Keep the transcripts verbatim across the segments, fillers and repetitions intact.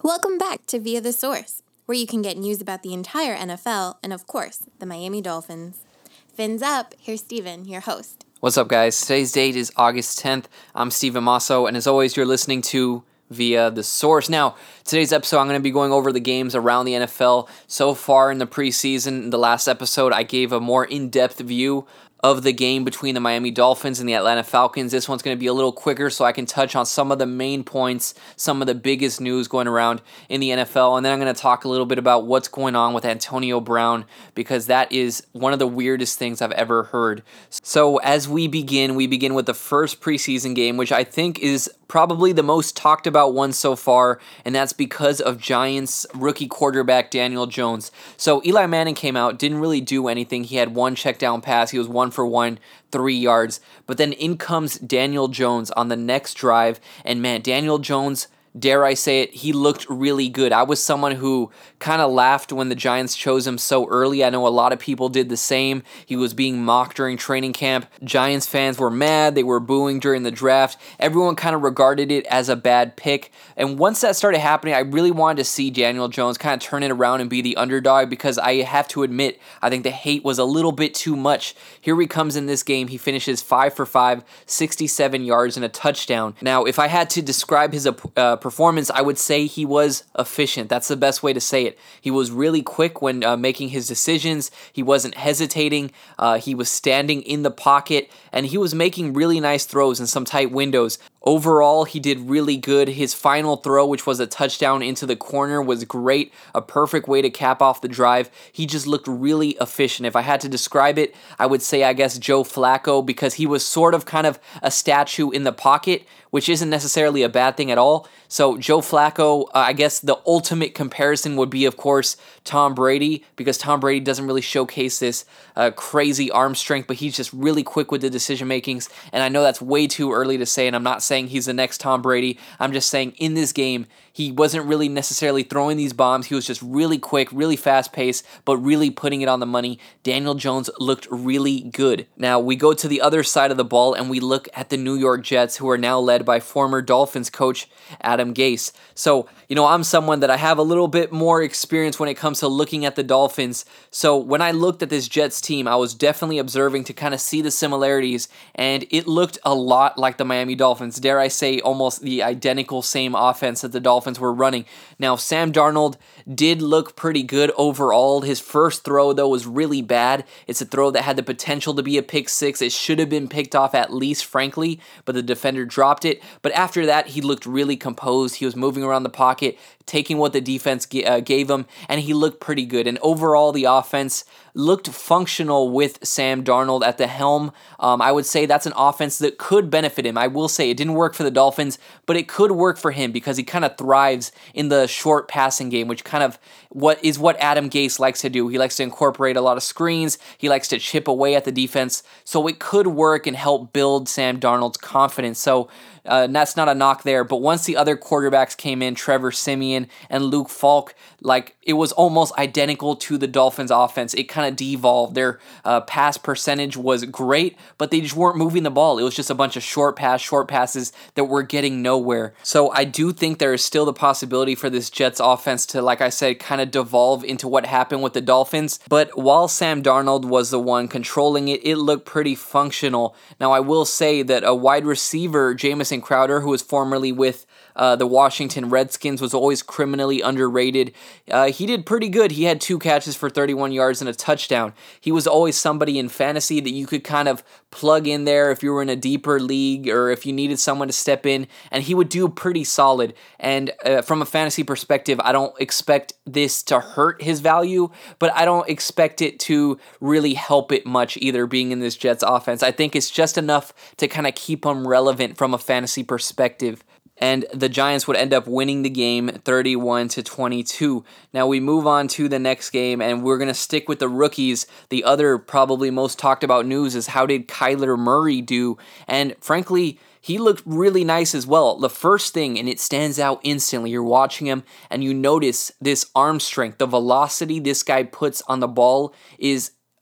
Welcome back to Via the Source, where you can get news about the entire N F L and, of course, the Miami Dolphins. Fins up, here's Steven, your host. What's up, guys? Today's date is August tenth. I'm Steven Masso, and as always, you're listening to Via the Source. Now, today's episode, I'm going to be going over the games around the N F L so far in the preseason. The last episode, I gave a more in-depth view of the game between the Miami Dolphins and the Atlanta Falcons. This one's going to be a little quicker so I can touch on some of the main points, some of the biggest news going around in the N F L, and then I'm going to talk a little bit about what's going on with Antonio Brown, because that is one of the weirdest things I've ever heard. So as we begin, we begin with the first preseason game, which I think is probably the most talked about one so far, and that's because of Giants rookie quarterback Daniel Jones. So Eli Manning came out, didn't really do anything. He had one check down pass. He was one for one, three yards. But then in comes Daniel Jones on the next drive, and man, Daniel Jones, dare I say it, he looked really good. I was someone who kind of laughed when the Giants chose him so early. I know a lot of people did the same. He was being mocked during training camp. Giants fans were mad. They were booing during the draft. Everyone kind of regarded it as a bad pick. And once that started happening, I really wanted to see Daniel Jones kind of turn it around and be the underdog, because I have to admit, I think the hate was a little bit too much. Here he comes in this game. He finishes five for five, sixty-seven yards and a touchdown. Now, if I had to describe his uh, performance, I would say he was efficient. That's the best way to say it. He was really quick when uh, making his decisions. He wasn't hesitating. Uh, he was standing in the pocket, and he was making really nice throws in some tight windows. Overall, he did really good. His final throw, which was a touchdown into the corner, was great. A perfect way to cap off the drive. He just looked really efficient. If I had to describe it, I would say, I guess, Joe Flacco, because he was sort of kind of a statue in the pocket, which isn't necessarily a bad thing at all. So Joe Flacco, uh, I guess the ultimate comparison would be, of course, Tom Brady, because Tom Brady doesn't really showcase this uh, crazy arm strength, but he's just really quick with the decision makings. And I know that's way too early to say, and I'm not saying he's the next Tom Brady. I'm just saying in this game, he wasn't really necessarily throwing these bombs. He was just really quick, really fast-paced, but really putting it on the money. Daniel Jones looked really good. Now, we go to the other side of the ball, and we look at the New York Jets, who are now led by former Dolphins coach Adam Gase. So, you know, I'm someone that I have a little bit more experience when it comes to looking at the Dolphins. So when I looked at this Jets team, I was definitely observing to kind of see the similarities, and it looked a lot like the Miami Dolphins. Dare I say, almost the identical same offense that the Dolphins were running. Now, Sam Darnold did look pretty good overall. His first throw, though, was really bad. It's a throw that had the potential to be a pick six. It should have been picked off at least, frankly, but the defender dropped it. But after that, he looked really composed. He was moving around the pocket, taking what the defense g- uh, gave him, and he looked pretty good. And overall, the offense looked functional with Sam Darnold at the helm. Um, I would say that's an offense that could benefit him. I will say it didn't work for the Dolphins, but it could work for him because he kind of thrives in the short passing game, which kind of what is what Adam Gase likes to do. He likes to incorporate a lot of screens. He likes to chip away at the defense. So it could work and help build Sam Darnold's confidence. So Uh, that's not a knock there, but once the other quarterbacks came in, Trevor Siemian and Luke Falk, like it was almost identical to the Dolphins' offense. It kind of devolved. Their uh, pass percentage was great, but they just weren't moving the ball. It was just a bunch of short pass, short passes that were getting nowhere. So I do think there is still the possibility for this Jets offense to, like I said, kind of devolve into what happened with the Dolphins. But while Sam Darnold was the one controlling it, it looked pretty functional. Now I will say that a wide receiver, Jamison Crowder, who was formerly with uh, the Washington Redskins, was always criminally underrated. Uh, he did pretty good. He had two catches for thirty-one yards and a touchdown. He was always somebody in fantasy that you could kind of plug in there if you were in a deeper league or if you needed someone to step in, and he would do pretty solid. And uh, from a fantasy perspective, I don't expect this to hurt his value, but I don't expect it to really help it much either, being in this Jets offense. I think it's just enough to kind of keep him relevant from a fantasy perspective. And the Giants would end up winning the game thirty-one to twenty-two. Now we move on to the next game, and we're going to stick with the rookies. The other probably most talked about news is how did Kyler Murray do? And frankly, he looked really nice as well. The first thing, and it stands out instantly, you're watching him and you notice this arm strength, the velocity this guy puts on the ball is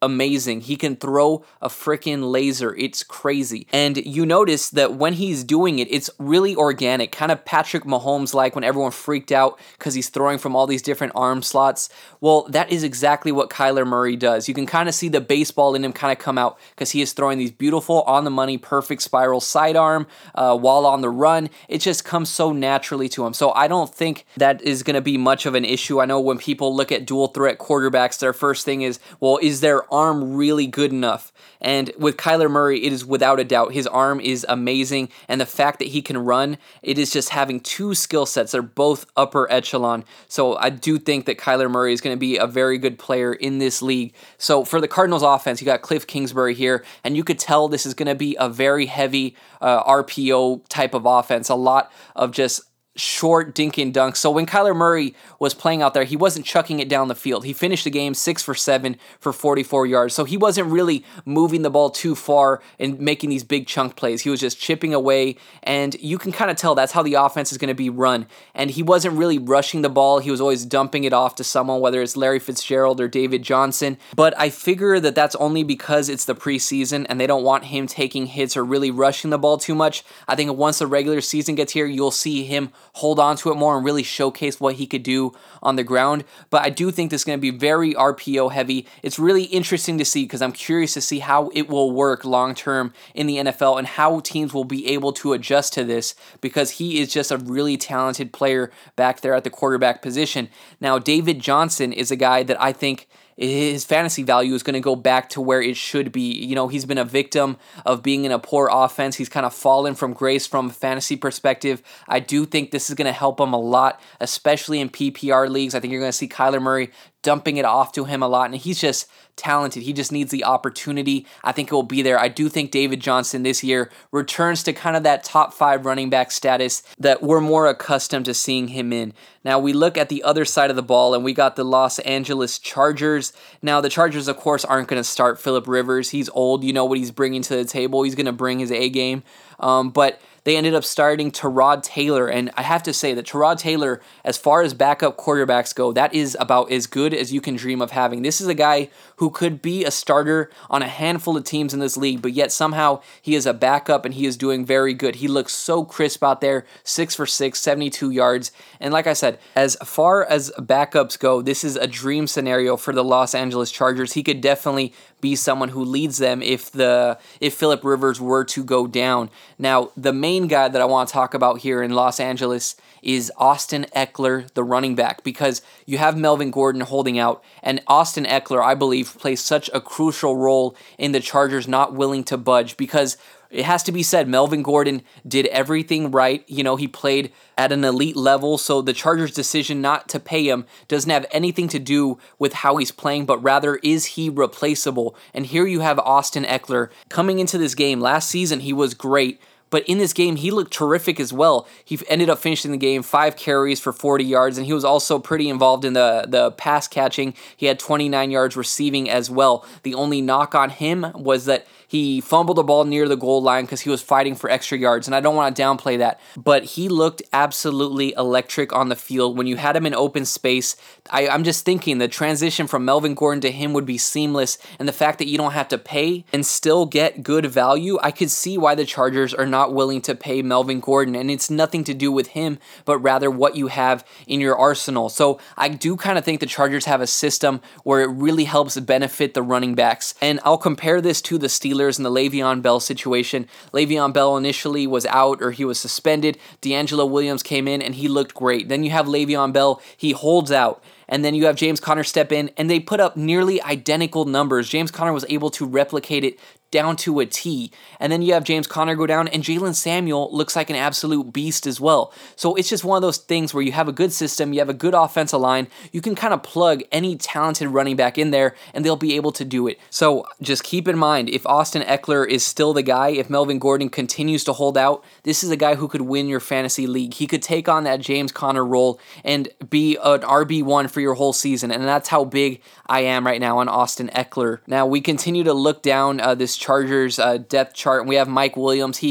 amazing. He can throw a freaking laser. It's crazy. And you notice that when he's doing it, it's really organic, kind of Patrick Mahomes-like when everyone freaked out because he's throwing from all these different arm slots. Well, that is exactly what Kyler Murray does. You can kind of see the baseball in him kind of come out because he is throwing these beautiful, on-the-money, perfect spiral sidearm uh, while on the run. It just comes so naturally to him. So I don't think that is going to be much of an issue. I know when people look at dual threat quarterbacks, their first thing is, well, is their arm really good enough? And with Kyler Murray, it is without a doubt. His arm is amazing, and the fact that he can run, it is just having two skill sets that are both upper echelon. So I do think that Kyler Murray is going to be a very good player in this league. So for the Cardinals offense, you got Cliff Kingsbury here, and you could tell this is going to be a very heavy uh, R P O type of offense, a lot of just short dink and dunk. So when Kyler Murray was playing out there, he wasn't chucking it down the field. He finished the game six for seven for forty-four yards. So he wasn't really moving the ball too far and making these big chunk plays. He was just chipping away, and you can kind of tell that's how the offense is going to be run. And he wasn't really rushing the ball. He was always dumping it off to someone, whether it's Larry Fitzgerald or David Johnson. But I figure that that's only because it's the preseason and they don't want him taking hits or really rushing the ball too much. I think once the regular season gets here, you'll see him hold on to it more and really showcase what he could do on the ground. But I do think this is going to be very R P O heavy. It's really interesting to see because I'm curious to see how it will work long term in the N F L and how teams will be able to adjust to this, because he is just a really talented player back there at the quarterback position. Now, David Johnson is a guy that I think his fantasy value is going to go back to where it should be. You know, he's been a victim of being in a poor offense. He's kind of fallen from grace from a fantasy perspective. I do think this is going to help him a lot, especially in P P R leagues. I think you're going to see Kyler Murray dumping it off to him a lot, and he's just talented. He just needs the opportunity. I think it will be there. I do think David Johnson this year returns to kind of that top five running back status that we're more accustomed to seeing him in. Now we look at the other side of the ball, and we got the Los Angeles Chargers. Now the Chargers, of course, aren't going to start Phillip Rivers. He's old. You know what he's bringing to the table. He's going to bring his A game. Um, but they ended up starting Tyrod Taylor, and I have to say that Tyrod Taylor, as far as backup quarterbacks go, that is about as good as you can dream of having. This is a guy who could be a starter on a handful of teams in this league, but yet somehow he is a backup and he is doing very good. He looks so crisp out there, six for six, seventy-two yards. And like I said, as far as backups go, this is a dream scenario for the Los Angeles Chargers. He could definitely be someone who leads them if the if Phillip Rivers were to go down. Now, the main guy that I want to talk about here in Los Angeles is Austin Eckler, the running back, because you have Melvin Gordon holding out, and Austin Eckler, I believe, plays such a crucial role in the Chargers not willing to budge, because it has to be said, Melvin Gordon did everything right. You know, he played at an elite level, so the Chargers' decision not to pay him doesn't have anything to do with how he's playing, but rather, is he replaceable? And here you have Austin Eckler coming into this game. Last season, he was great, but in this game, he looked terrific as well. He ended up finishing the game five carries for forty yards, and he was also pretty involved in the, the pass catching. He had twenty-nine yards receiving as well. The only knock on him was that he fumbled the ball near the goal line because he was fighting for extra yards, and I don't want to downplay that, but he looked absolutely electric on the field. When you had him in open space, I, I'm just thinking the transition from Melvin Gordon to him would be seamless, and the fact that you don't have to pay and still get good value, I could see why the Chargers are not willing to pay Melvin Gordon, and it's nothing to do with him, but rather what you have in your arsenal. So I do kind of think the Chargers have a system where it really helps benefit the running backs, and I'll compare this to the Steelers and the Le'Veon Bell situation. Le'Veon Bell initially was out, or he was suspended. D'Angelo Williams came in and he looked great. Then you have Le'Veon Bell, he holds out. And then you have James Conner step in, and they put up nearly identical numbers. James Conner was able to replicate it down to a T. And then you have James Conner go down, and Jaylen Samuel looks like an absolute beast as well. So it's just one of those things where you have a good system, you have a good offensive line, you can kind of plug any talented running back in there, and they'll be able to do it. So just keep in mind, if Austin Eckler is still the guy, if Melvin Gordon continues to hold out, this is a guy who could win your fantasy league. He could take on that James Conner role and be an R B one for your whole season, and that's how big I am right now on Austin Eckler. Now, we continue to look down uh, this Chargers uh, depth chart, and we have Mike Williams. He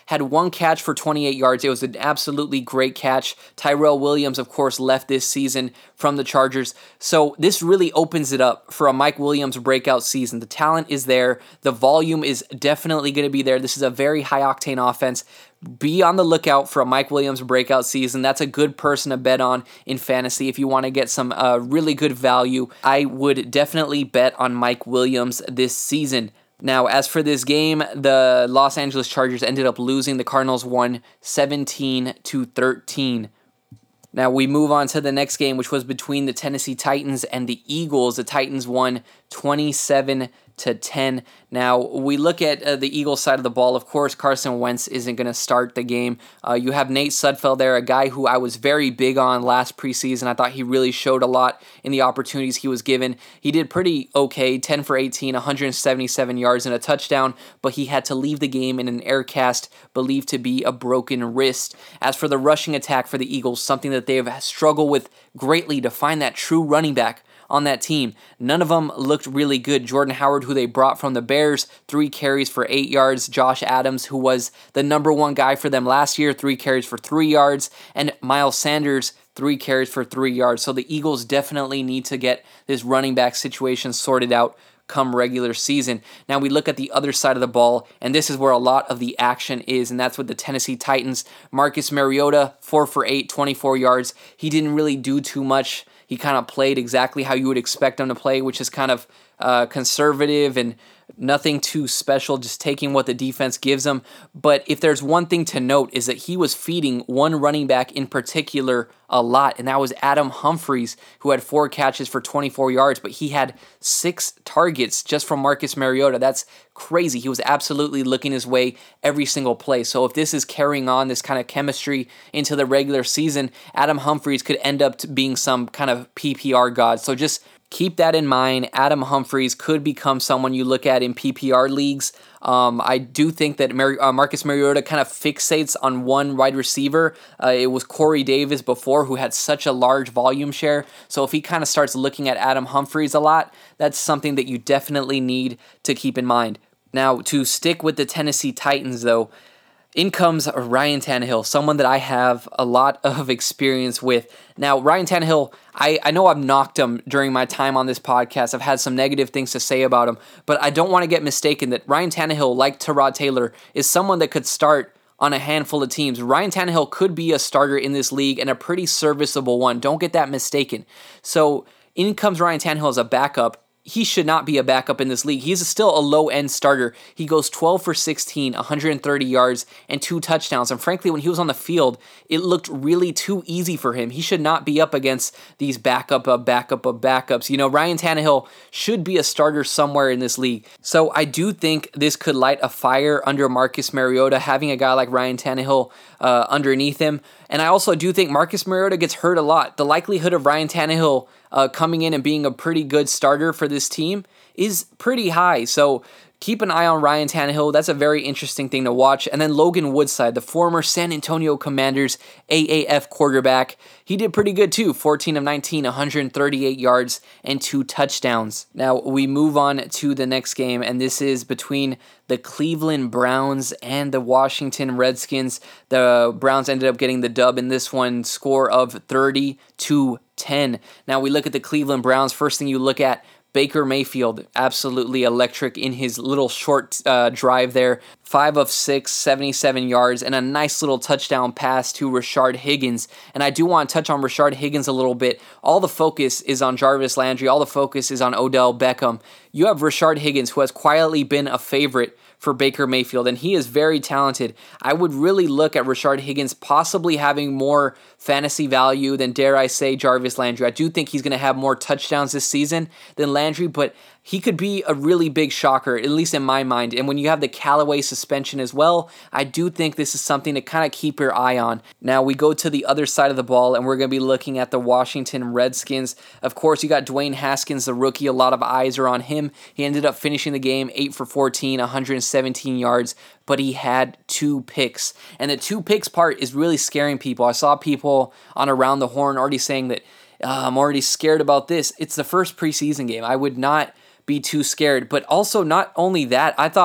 had one catch for twenty-eight yards. It was an absolutely great catch. Tyrell Williams, of course, left this season from the Chargers. So this really opens it up for a Mike Williams breakout season. The talent is there. The volume is definitely going to be there. This is a very high-octane offense. Be on the lookout for a Mike Williams breakout season. That's a good person to bet on in fantasy if you want to get some uh, really good value. I would definitely bet on Mike Williams this season. Now, as for this game, the Los Angeles Chargers ended up losing. The Cardinals won seventeen to thirteen. Now, we move on to the next game, which was between the Tennessee Titans and the Eagles. The Titans won twenty-seven to ten. Now, we look at uh, the Eagles side of the ball. Of course, Carson Wentz isn't going to start the game. Uh, you have Nate Sudfeld there, a guy who I was very big on last preseason. I thought he really showed a lot in the opportunities he was given. He did pretty okay, ten for eighteen, one hundred seventy-seven yards and a touchdown, but he had to leave the game in an air cast believed to be a broken wrist. As for the rushing attack for the Eagles, something that they have struggled with greatly to find that true running back on that team. None of them looked really good. Jordan Howard, who they brought from the Bears, three carries for eight yards. Josh Adams, who was the number one guy for them last year, three carries for three yards. And Miles Sanders, three carries for three yards. So the Eagles definitely need to get this running back situation sorted out come regular season. Now we look at the other side of the ball, and this is where a lot of the action is, and that's with the Tennessee Titans. Marcus Mariota, four for eight, twenty-four yards. He didn't really do too much. He kind of played exactly how you would expect him to play, which is kind of uh, conservative and nothing too special, just taking what the defense gives him. But if there's one thing to note is that he was feeding one running back in particular a lot, and that was Adam Humphries, who had four catches for twenty-four yards, but he had six targets just from Marcus Mariota. That's crazy. He was absolutely looking his way every single play. So if this is carrying on this kind of chemistry into the regular season, Adam Humphries could end up being some kind of P P R god. So just keep that in mind. Adam Humphries could become someone you look at in P P R leagues. Um, I do think that Mar- uh, Marcus Mariota kind of fixates on one wide receiver. Uh, it was Corey Davis before, who had such a large volume share. So if he kind of starts looking at Adam Humphries a lot, that's something that you definitely need to keep in mind. Now, to stick with the Tennessee Titans, though, in comes Ryan Tannehill, someone that I have a lot of experience with. Now, Ryan Tannehill, I, I know I've knocked him during my time on this podcast. I've had some negative things to say about him, but I don't want to get mistaken that Ryan Tannehill, like Tyrod Taylor, is someone that could start on a handful of teams. Ryan Tannehill could be a starter in this league and a pretty serviceable one. Don't get that mistaken. So in comes Ryan Tannehill as a backup. He should not be a backup in this league. He's still a low-end starter. He goes twelve for sixteen, one hundred thirty yards, and two touchdowns. And frankly, when he was on the field, it looked really too easy for him. He should not be up against these backup of backup of backups. You know, Ryan Tannehill should be a starter somewhere in this league. So I do think this could light a fire under Marcus Mariota, having a guy like Ryan Tannehill uh, underneath him. And I also do think Marcus Mariota gets hurt a lot. The likelihood of Ryan Tannehill uh, coming in and being a pretty good starter for this team is pretty high. So keep an eye on Ryan Tannehill. That's a very interesting thing to watch. And then Logan Woodside, the former San Antonio Commanders A A F quarterback, he did pretty good too. fourteen of nineteen, one hundred thirty-eight yards, and two touchdowns. Now we move on to the next game, and this is between the Cleveland Browns and the Washington Redskins. The Browns ended up getting the dub in this one, score of thirty to ten. Now we look at the Cleveland Browns. First thing you look at, Baker Mayfield, absolutely electric in his little short uh, drive there. five of six, seventy-seven yards, and a nice little touchdown pass to Rashard Higgins. And I do want to touch on Rashard Higgins a little bit. All the focus is on Jarvis Landry. All the focus is on Odell Beckham. You have Rashard Higgins, who has quietly been a favorite for Baker Mayfield, and he is very talented. I would really look at Rashard Higgins possibly having more fantasy value than, dare I say, Jarvis Landry. I do think he's going to have more touchdowns this season than Landry, but he could be a really big shocker, at least in my mind. And when you have the Callaway suspension as well, I do think this is something to kind of keep your eye on. Now we go to the other side of the ball, and we're going to be looking at the Washington Redskins. Of course, you got Dwayne Haskins, the rookie. A lot of eyes are on him. He ended up finishing the game eight for fourteen, one hundred seventeen yards, but he had two picks. And the two picks part is really scaring people. I saw people on Around the Horn already saying that, uh, I'm already scared about this. It's the first preseason game. I would not be too scared. But also, not only that, I thought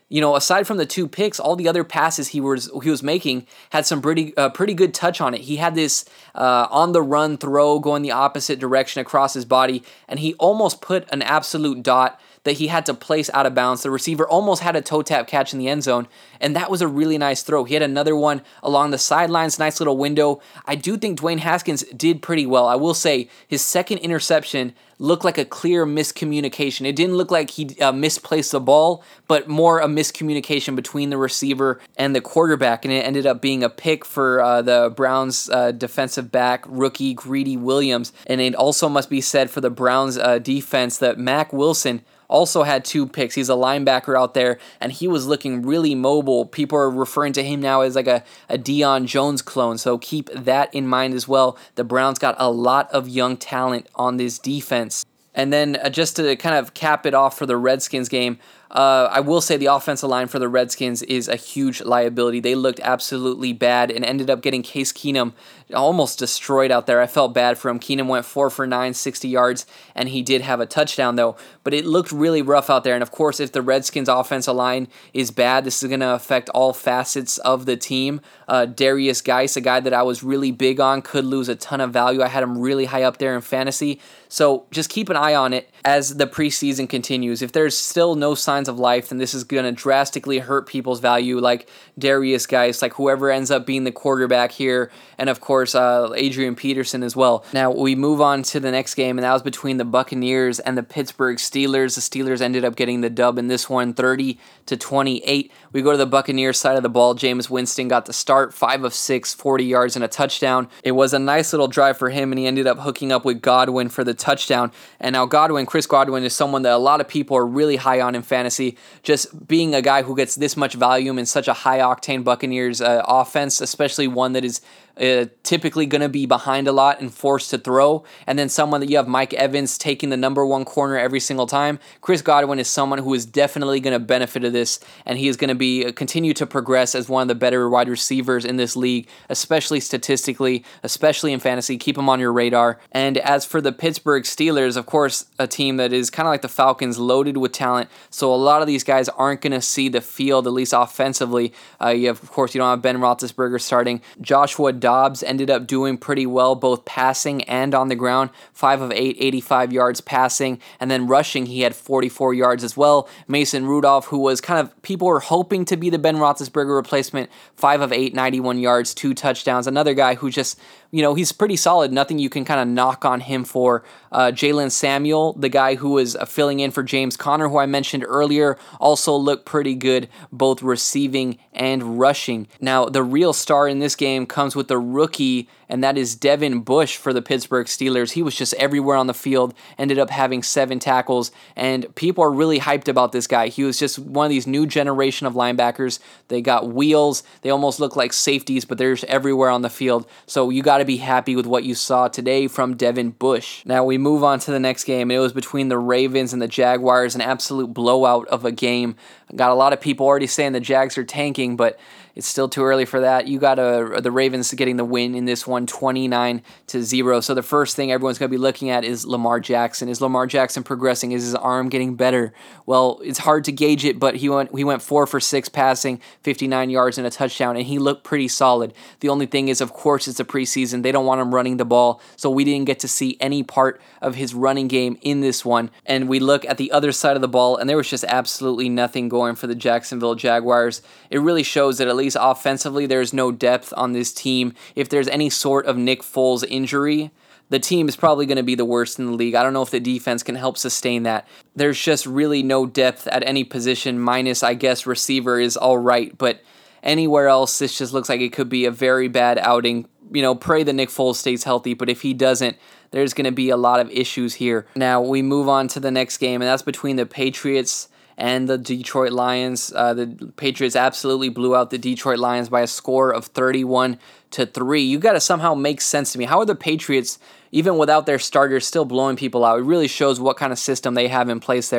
you know, aside from the two picks, all the other passes he was he was making had some pretty uh, pretty good touch on it. He had this uh, on the run throw going the opposite direction across his body, and he almost put an absolute dot that he had to place out of bounds. The receiver almost had a toe tap catch in the end zone, and that was a really nice throw. He had another one along the sidelines, nice little window. I do think Dwayne Haskins did pretty well. I will say his second interception looked like a clear miscommunication. It didn't look like he uh, misplaced the ball, but more a miscommunication between the receiver and the quarterback, and it ended up being a pick for uh, the Browns uh, defensive back, rookie Greedy Williams. And it also must be said for the Browns uh, defense that Mack Wilson also had two picks. He's a linebacker out there, and he was looking really mobile. People are referring to him now as like a, a Deion Jones clone, so keep that in mind as well. The Browns got a lot of young talent on this defense. And then uh, just to kind of cap it off for the Redskins game, uh, I will say the offensive line for the Redskins is a huge liability. They looked absolutely bad and ended up getting Case Keenum almost destroyed out there. I felt bad for him. Keenum went four for nine, sixty yards, and he did have a touchdown though. But it looked really rough out there. And of course, if the Redskins offensive line is bad, this is going to affect all facets of the team. Uh, Darius Geis, a guy that I was really big on, could lose a ton of value. I had him really high up there in fantasy. So just keep an eye on it as the preseason continues. If there's still no signs of life, then this is going to drastically hurt people's value, like Darius Geis, like whoever ends up being the quarterback here, and of course uh, Adrian Peterson as well. Now we move on to the next game, and that was between the Buccaneers and the Pittsburgh Steelers. The Steelers ended up getting the dub in this one, thirty to twenty-eight. We go to the Buccaneers side of the ball. Jameis Winston got the start, five of six, forty yards and a touchdown. It was a nice little drive for him, and he ended up hooking up with Godwin for the touchdown. And now Godwin, Chris Godwin, is someone that a lot of people are really high on in fantasy, just being a guy who gets this much volume in such a high-octane Buccaneers uh, offense, especially one that is Uh, typically going to be behind a lot and forced to throw, and then someone that you have Mike Evans taking the number one corner every single time. Chris Godwin is someone who is definitely going to benefit of this, and he is going to be uh, continue to progress as one of the better wide receivers in this league, especially statistically, especially in fantasy. Keep him on your radar. And as for the Pittsburgh Steelers, of course, a team that is kind of like the Falcons, loaded with talent, so a lot of these guys aren't going to see the field, at least offensively. Uh, you have, of course, you don't have Ben Roethlisberger starting. Joshua Dobbs ended up doing pretty well, both passing and on the ground. five of eight, eighty-five yards passing, and then rushing, he had forty-four yards as well. Mason Rudolph, who was kind of, people were hoping to be the Ben Roethlisberger replacement, five of eight, ninety-one yards, two touchdowns. Another guy who just, you know, he's pretty solid. Nothing you can kind of knock on him for. Uh, Jalen Samuel, the guy who was uh, filling in for James Conner, who I mentioned earlier, also looked pretty good, both receiving and rushing. Now, the real star in this game comes with the rookie, and that is Devin Bush for the Pittsburgh Steelers. He was just everywhere on the field, ended up having seven tackles, and people are really hyped about this guy. He was just one of these new generation of linebackers. They got wheels. They almost look like safeties, but they're just everywhere on the field. So you got to be happy with what you saw today from Devin Bush. Now we move on to the next game. It was between the Ravens and the Jaguars, an absolute blowout of a game. Got a lot of people already saying the Jags are tanking, but it's still too early for that. You got uh, the Ravens getting the win in this one, twenty-nine to zero. So the first thing everyone's going to be looking at is Lamar Jackson. Is Lamar Jackson progressing? Is his arm getting better? Well, it's hard to gauge it, but he went he went four for six passing, fifty-nine yards and a touchdown, and he looked pretty solid. The only thing is, of course, it's a preseason. They don't want him running the ball, so we didn't get to see any part of his running game in this one. And we look at the other side of the ball, and there was just absolutely nothing going for the Jacksonville Jaguars. It really shows that at least offensively, there's no depth on this team. If there's any sort of Nick Foles injury, the team is probably going to be the worst in the league. I don't know if the defense can help sustain that. There's just really no depth at any position, minus, I guess, receiver is all right. But anywhere else, this just looks like it could be a very bad outing. You know, pray that Nick Foles stays healthy, but if he doesn't, there's going to be a lot of issues here. Now, we move on to the next game, and that's between the Patriots and the Detroit Lions. Uh, the Patriots absolutely blew out the Detroit Lions by a score of thirty-one to three. You got to somehow make sense to me. How are the Patriots, even without their starters, still blowing people out? It really shows what kind of system they have in place there.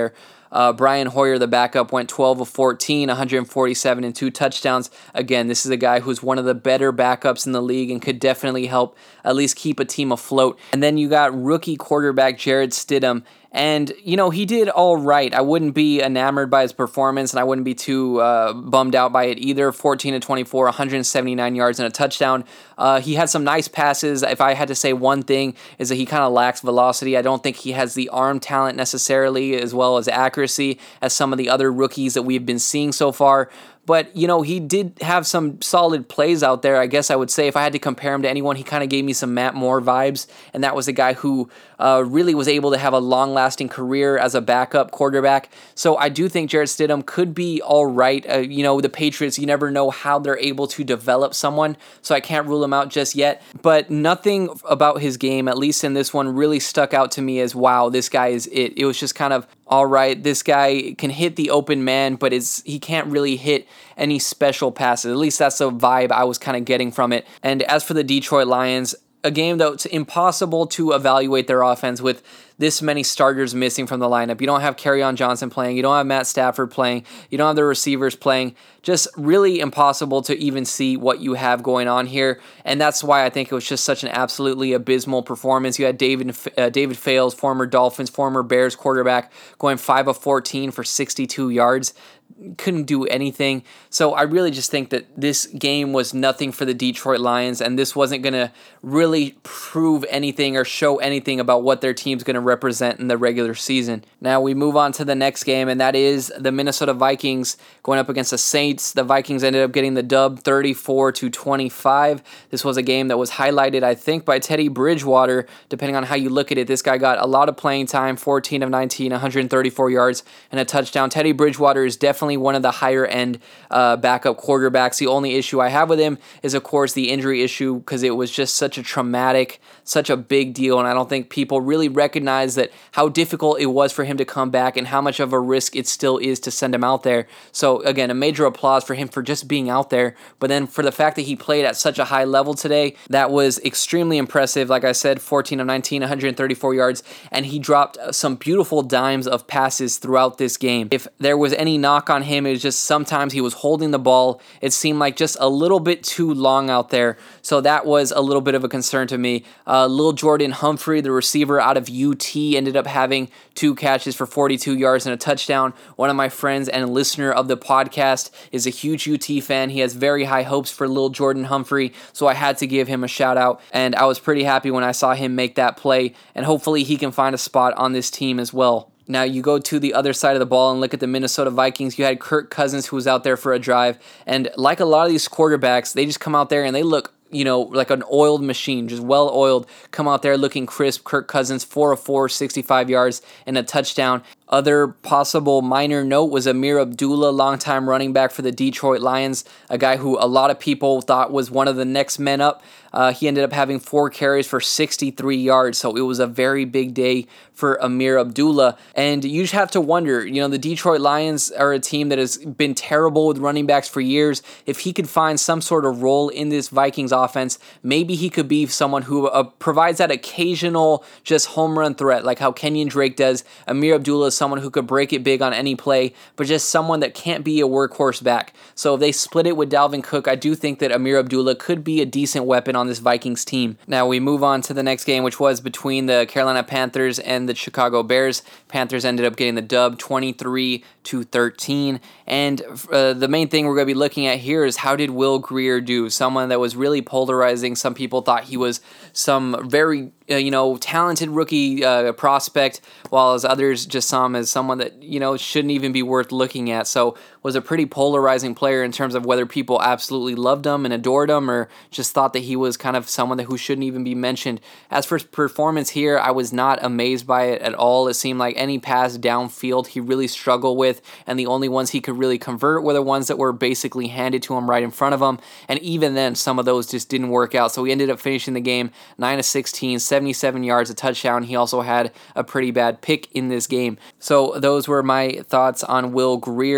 Uh, Brian Hoyer, the backup, went twelve of fourteen, one hundred forty-seven and two touchdowns. Again, this is a guy who's one of the better backups in the league and could definitely help at least keep a team afloat. And then you got rookie quarterback Jarrett Stidham. And, you know, he did all right. I wouldn't be enamored by his performance, and I wouldn't be too uh, bummed out by it either. fourteen to twenty-four, one hundred seventy-nine yards and a touchdown. Uh, he had some nice passes. If I had to say one thing, is that he kind of lacks velocity. I don't think he has the arm talent necessarily, as well as accuracy, as some of the other rookies that we've been seeing so far. But, you know, he did have some solid plays out there. I guess I would say if I had to compare him to anyone, he kind of gave me some Matt Moore vibes. And that was a guy who uh, really was able to have a long-lasting career as a backup quarterback. So I do think Jarrett Stidham could be all right. Uh, you know, the Patriots, you never know how they're able to develop someone. So I can't rule him out just yet. But nothing about his game, at least in this one, really stuck out to me as, wow, this guy is it. It was just kind of, all right, this guy can hit the open man, but it's he can't really hit any special passes. At least that's the vibe I was kind of getting from it. And as for the Detroit Lions, a game that's impossible to evaluate their offense with this many starters missing from the lineup. You don't have Kerryon Johnson playing. You don't have Matt Stafford playing. You don't have the receivers playing. Just really impossible to even see what you have going on here. And that's why I think it was just such an absolutely abysmal performance. You had David uh, David Fales, former Dolphins, former Bears quarterback, going five of fourteen for sixty-two yards. Couldn't do anything. So I really just think that this game was nothing for the Detroit Lions, and this wasn't going to really prove anything or show anything about what their team's going to represent in the regular season. Now we move on to the next game, and that is the Minnesota Vikings going up against the Saints. The Vikings ended up getting the dub thirty-four to twenty-five. This was a game that was highlighted, I think, by Teddy Bridgewater, depending on how you look at it. This guy got a lot of playing time, fourteen of nineteen, one hundred thirty-four yards, and a touchdown. Teddy Bridgewater is definitely one of the higher end uh, backup quarterbacks. The only issue I have with him is, of course, the injury issue, because it was just such a traumatic, such a big deal, and I don't think people really recognize that how difficult it was for him to come back and how much of a risk it still is to send him out there. So again, a major applause for him for just being out there, but then for the fact that he played at such a high level today, that was extremely impressive. Like I said, fourteen of nineteen, one hundred thirty-four yards, and he dropped some beautiful dimes of passes throughout this game. If there was any knock on him, it was just sometimes he was holding the ball. It seemed like just a little bit too long out there, so that was a little bit of a concern to me. Uh, Lil Jordan Humphrey, the receiver out of U T, ended up having two catches for forty-two yards and a touchdown. One of my friends and a listener of the podcast is a huge U T fan. He has very high hopes for Lil Jordan Humphrey, so I had to give him a shout out, and I was pretty happy when I saw him make that play, and hopefully he can find a spot on this team as well. Now you go to the other side of the ball and look at the Minnesota Vikings. You had Kirk Cousins, who was out there for a drive, and like a lot of these quarterbacks, they just come out there and they look, you know, like an oiled machine, just well-oiled, come out there looking crisp. Kirk Cousins, four of four, sixty-five yards, and a touchdown. Other possible minor note was Ameer Abdullah, longtime running back for the Detroit Lions, a guy who a lot of people thought was one of the next men up. Uh, he ended up having four carries for sixty-three yards, so it was a very big day for Ameer Abdullah. And you just have to wonder, you know, the Detroit Lions are a team that has been terrible with running backs for years. If he could find some sort of role in this Vikings offense, maybe he could be someone who uh, provides that occasional just home run threat, like how Kenyon Drake does. Ameer Abdullah is someone who could break it big on any play, but just someone that can't be a workhorse back. So if they split it with Dalvin Cook, I do think that Ameer Abdullah could be a decent weapon on this Vikings team. Now we move on to the next game, which was between the Carolina Panthers and the Chicago Bears. Panthers ended up getting the dub twenty-three to thirteen. And uh, the main thing we're going to be looking at here is, how did Will Grier do? Someone that was really polarizing. Some people thought he was some very uh, you know, talented rookie uh, prospect, while as others just saw him as someone that, you know, shouldn't even be worth looking at. So was a pretty polarizing player in terms of whether people absolutely loved him and adored him, or just thought that he was kind of someone that who shouldn't even be mentioned. As for his performance here, I was not amazed by it at all. It seemed like any pass downfield he really struggled with, and the only ones he could really convert were the ones that were basically handed to him right in front of him, and even then some of those just didn't work out. So he ended up finishing the game nine of sixteen, seventy-seven yards, a touchdown. He also had a pretty bad pick in this game. So those were my thoughts on Will Grier. And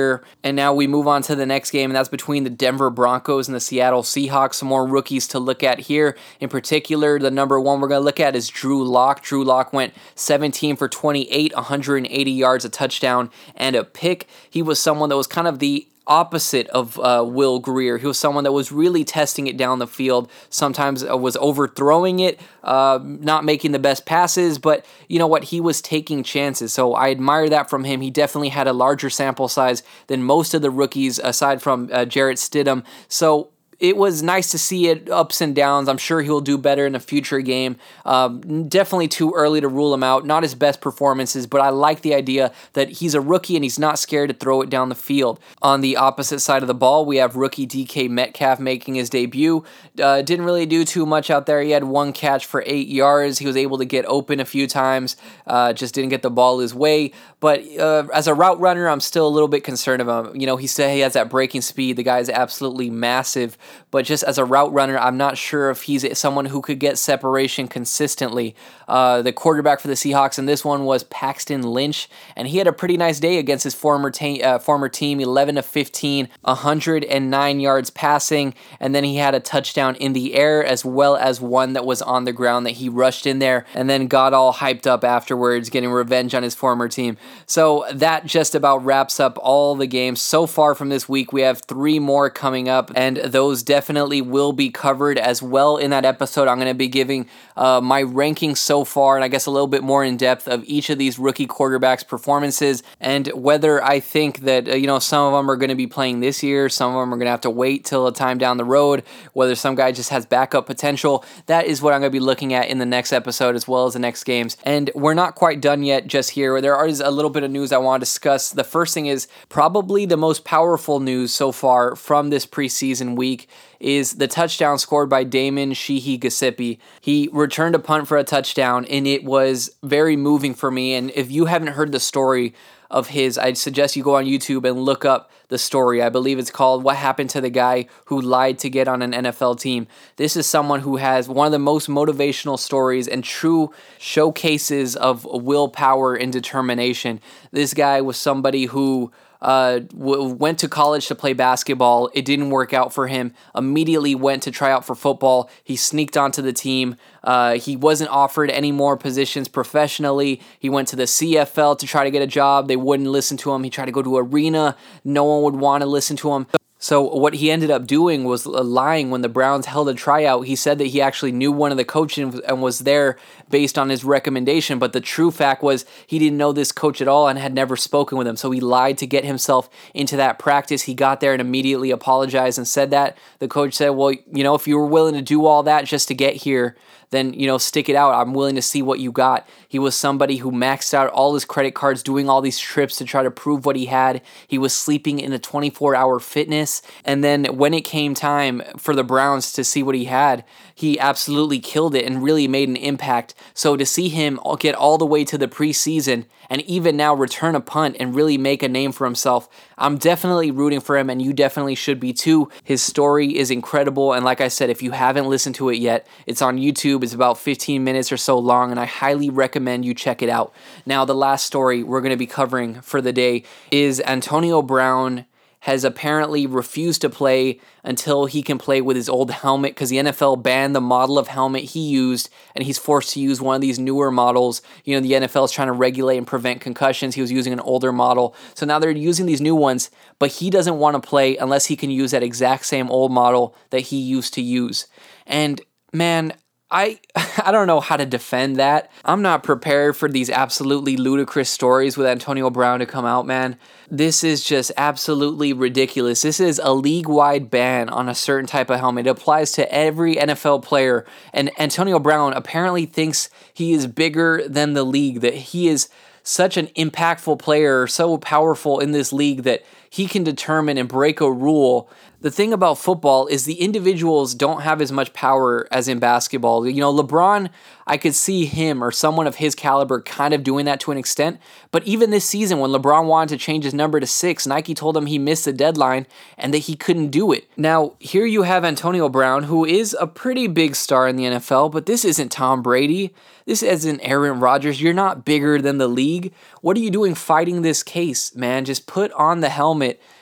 And now we move on to the next game, and that's between the Denver Broncos and the Seattle Seahawks. Some more rookies to look at here. In particular, the number one we're going to look at is Drew Lock. Drew Lock went seventeen for twenty-eight, one hundred eighty yards, a touchdown, and a pick. He was someone that was kind of the opposite of uh, Will Grier. He was someone that was really testing it down the field, sometimes uh, was overthrowing it, uh, not making the best passes, but you know what, he was taking chances, so I admire that from him. He definitely had a larger sample size than most of the rookies, aside from uh, Jarrett Stidham, so it was nice to see it ups and downs. I'm sure he'll do better in a future game. Um, definitely too early to rule him out. Not his best performances, but I like the idea that he's a rookie and he's not scared to throw it down the field. On the opposite side of the ball, we have rookie D K Metcalf making his debut. Uh, didn't really do too much out there. He had one catch for eight yards. He was able to get open a few times. Uh, just didn't get the ball his way. But uh, as a route runner, I'm still a little bit concerned of him. You know, he said he has that breaking speed. The guy is absolutely massive. But just as a route runner, I'm not sure if he's someone who could get separation consistently. Uh, the quarterback for the Seahawks in this one was Paxton Lynch, and he had a pretty nice day against his former, ta- uh, former team, eleven to fifteen, one hundred nine yards passing, and then he had a touchdown in the air as well as one that was on the ground that he rushed in there and then got all hyped up afterwards, getting revenge on his former team. So that just about wraps up all the games so far from this week. We have three more coming up, and those definitely will be covered as well in that episode. I'm going to be giving uh, my rankings so far, and I guess a little bit more in depth of each of these rookie quarterbacks' performances, and whether I think that uh, you know some of them are going to be playing this year, some of them are going to have to wait till a time down the road, whether some guy just has backup potential. That is what I'm going to be looking at in the next episode as well as the next games. And we're not quite done yet just here. There is a little bit of news I want to discuss. The first thing is probably the most powerful news so far from this preseason week is the touchdown scored by Damon Sheehy-Gillespie. He returned a punt for a touchdown, and it was very moving for me. And if you haven't heard the story of his, I'd suggest you go on YouTube and look up the story. I believe it's called What Happened to the Guy Who Lied to Get on an N F L Team. This is someone who has one of the most motivational stories and true showcases of willpower and determination. This guy was somebody who Uh, w- went to college to play basketball. It didn't work out for him. Immediately went to try out for football. He sneaked onto the team. Uh, he wasn't offered any more positions professionally. He went to the C F L to try to get a job. They wouldn't listen to him. He tried to go to arena. No one would want to listen to him. So what he ended up doing was lying. When the Browns held a tryout, he said that he actually knew one of the coaches and was there based on his recommendation. But the true fact was he didn't know this coach at all and had never spoken with him. So he lied to get himself into that practice. He got there and immediately apologized and said that. The coach said, well, you know, if you were willing to do all that just to get here, then, you know, stick it out. I'm willing to see what you got. He was somebody who maxed out all his credit cards, doing all these trips to try to prove what he had. He was sleeping in a twenty-four hour fitness. And then when it came time for the Browns to see what he had, he absolutely killed it and really made an impact. So to see him get all the way to the preseason and even now return a punt and really make a name for himself, I'm definitely rooting for him, and you definitely should be too. His story is incredible, and like I said, if you haven't listened to it yet, it's on YouTube. It's about fifteen minutes or so long, and I highly recommend you check it out. Now, the last story we're going to be covering for the day is Antonio Brown has apparently refused to play until he can play with his old helmet, because the N F L banned the model of helmet he used, and he's forced to use one of these newer models. You know, the N F L is trying to regulate and prevent concussions. He was using an older model. So now they're using these new ones, but he doesn't want to play unless he can use that exact same old model that he used to use. And man, I I don't know how to defend that. I'm not prepared for these absolutely ludicrous stories with Antonio Brown to come out, man. This is just absolutely ridiculous. This is a league-wide ban on a certain type of helmet. It applies to every N F L player. And Antonio Brown apparently thinks he is bigger than the league, that he is such an impactful player, so powerful in this league that he can determine and break a rule. The thing about football is the individuals don't have as much power as in basketball. You know, LeBron, I could see him or someone of his caliber kind of doing that to an extent. But even this season, when LeBron wanted to change his number to six, Nike told him he missed the deadline and that he couldn't do it. Now, here you have Antonio Brown, who is a pretty big star in the N F L, but this isn't Tom Brady. This isn't Aaron Rodgers. You're not bigger than the league. What are you doing fighting this case, man? Just put on the helmet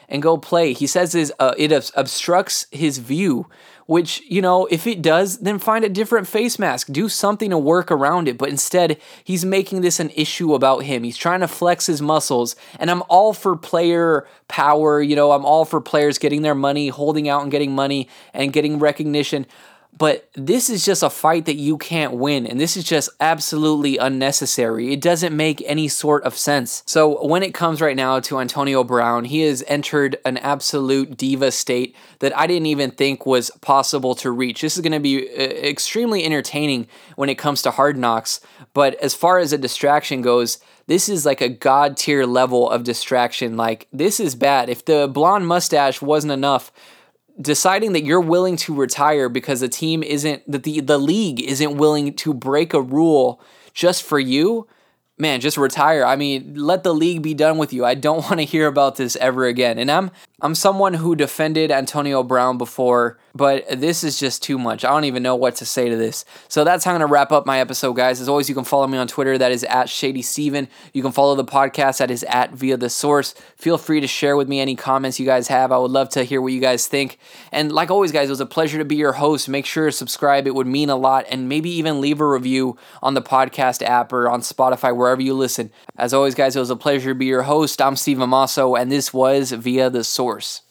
and go play. He says is uh, it obstructs his view, which, you know, if it does, then find a different face mask. Do something to work around it. But instead, he's making this an issue about him. He's trying to flex his muscles. And I'm all for player power. You know, I'm all for players getting their money, holding out and getting money and getting recognition. But this is just a fight that you can't win, and this is just absolutely unnecessary. It doesn't make any sort of sense. So when it comes right now to Antonio Brown, he has entered an absolute diva state that I didn't even think was possible to reach. This is going to be uh, extremely entertaining when it comes to Hard Knocks, but as far as a distraction goes, this is like a god tier level of distraction. Like, this is bad. If the blonde mustache wasn't enough, deciding that you're willing to retire because the team isn't, that the, the league isn't willing to break a rule just for you, man, just retire. I mean, let the league be done with you. I don't want to hear about this ever again. And I'm I'm someone who defended Antonio Brown before, but this is just too much. I don't even know what to say to this. So that's how I'm going to wrap up my episode, guys. As always, you can follow me on Twitter. That is at Shady Steven. You can follow the podcast. That is at Via the Source. Feel free to share with me any comments you guys have. I would love to hear what you guys think. And like always, guys, it was a pleasure to be your host. Make sure to subscribe. It would mean a lot. And maybe even leave a review on the podcast app or on Spotify, wherever you listen. As always, guys, it was a pleasure to be your host. I'm Steve Amaso, and this was Via the Source.